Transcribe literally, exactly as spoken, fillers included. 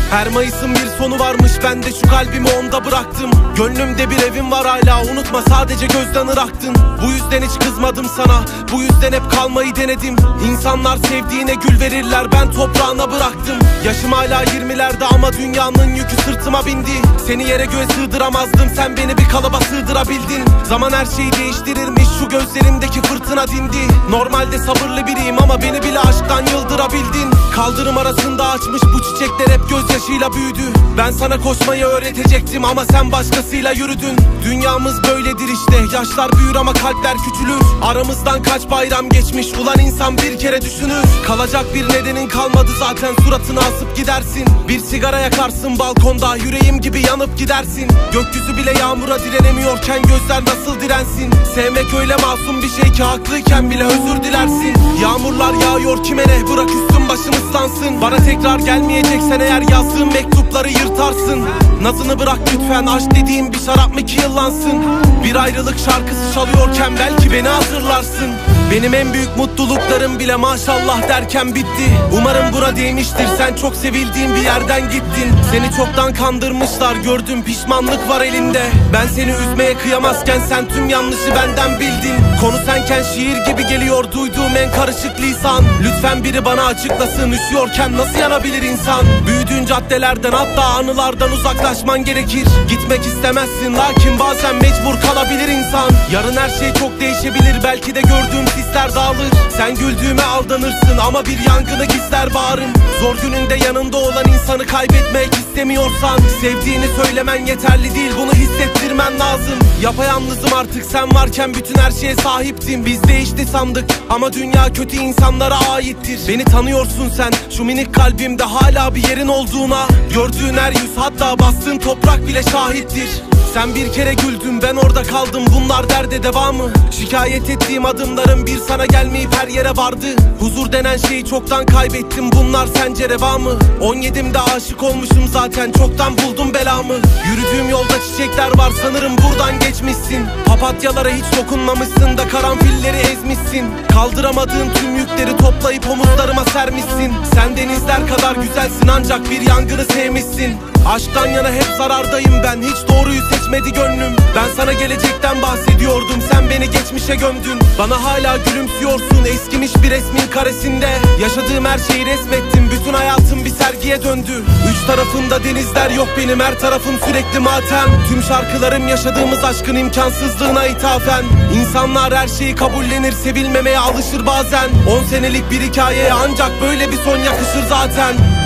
Her Mayıs'ın bir sonu varmış, ben de şu kalbimi onda bıraktım. Gönlümde bir evim var hala, unutma sadece gözden ıraktın. Bu yüzden hiç kızmadım sana, bu yüzden hep kalmayı denedim. İnsanlar sevdiğine gül verirler, ben toprağına bıraktım. Yaşım hala yirmilerde ama dünyanın yükü sırtıma bindi. Seni yere göğe sığdıramazdım, sen beni bir kalıba sığdırabildin. Zaman her şeyi değiştirirmiş, şu gözlerimdeki fırtına dindi. Normalde sabırlı biriyim ama beni bile aşktan yıldırabildin. Kaldırım arasında açmış bu çiçekler hep gözyaşıyla büyüdü. Ben sana koşmayı öğretecektim ama sen başkasıyla yürüdün. Dünyamız böyledir işte, yaşlar büyür ama kalpler küçülür. Aramızdan kaç bayram geçmiş, ulan insan bir kere düşünür. Kalacak bir nedenin kalmadı zaten, suratını asıp gidersin. Bir sigara yakarsın balkonda, yüreğim gibi yanıp gidersin. Gökyüzü bile yağmura direnemiyorken gözler nasıl dirensin? Sevmek öyle masum bir şey ki haklıyken bile özür dilersin. Yağmurlar yağıyor kime ne, bırak üstüm başım ıslansın. Bana tekrar gelmeyeceksen eğer yazdığım mektupları yırtarsın. Nazını bırak lütfen, aşk dediğim bir şarap mı ki yıllansın? Bir ayrılık şarkısı çalıyorken belki beni hatırlarsın. Benim en büyük mutluluklarım bile maşallah derken bitti. Umarım buna değmiştir, sen çok sevildiğin bir yerden gittin. Seni çoktan kandırmışlar, gördüm pişmanlık var elinde. Ben seni üzmeye kıyamazken sen tüm yanlışı benden bildin. Konu senken şiir gibi geliyor duyduğum en karışık lisan. Lütfen biri bana açıklasın, üşüyorken nasıl yanabilir insan? Büyüdüğün caddelerden hatta anılardan uzaklaşman gerekir. Gitmek istemezsin lakin bazen mecbur kalabilir insan. Yarın her şey çok değişebilir, belki de gördüğüm sisler dağılır. Sen güldüğüme aldanırsın ama bir yangını gizler bağrım. Zor gününde yanında olan insanı kaybetmek istemiyorsan, sevdiğini söylemen yeterli değil, bunu hissettirmen lazım. Yapayalnızım artık, sen varken bütün her şeye sahiptim. Biz değişti sandık ama dünya kötü insanlara aittir. Beni tanıyorsun sen, şu minik kalbimde hala bir yerin olduğuna. Gördüğün her yüz, hatta bastığın toprak bile şahittir. Sen bir kere güldün, ben orada kaldım, bunlar derde devamı. Şikayet ettiğim adımlarım bir sana gelmeyip her yere vardı. Huzur denen şeyi çoktan kaybettim, bunlar sence reva mı? on yedimde aşık olmuşum zaten, çoktan buldum belamı. Yürüdüğüm yolda çiçekler var, sanırım buradan geçmişsin. Papatyalara hiç dokunmamışsın da karanfilleri ezmişsin. Kaldıramadığın tüm yükleri toplayıp omuzlarıma sermişsin. Sen denizler kadar güzelsin ancak bir yangını sevmişsin. Aşktan yana hep zarardayım ben, hiç doğruyu seçmedi gönlüm. Ben sana gelecekten bahsediyordum, sen beni geçmişe gömdün. Bana hala gülümsüyorsun eskimiş bir resmin karesinde. Yaşadığım her şeyi resmettim, bütün hayatım bir sergiye döndü. Üç tarafımda denizler yok benim, her tarafım sürekli matem. Tüm şarkılarım yaşadığımız aşkın imkansızlığına ithafen. İnsanlar her şeyi kabullenir, sevilmemeye alışır bazen. On senelik bir hikayeye ancak böyle bir son yakışır zaten.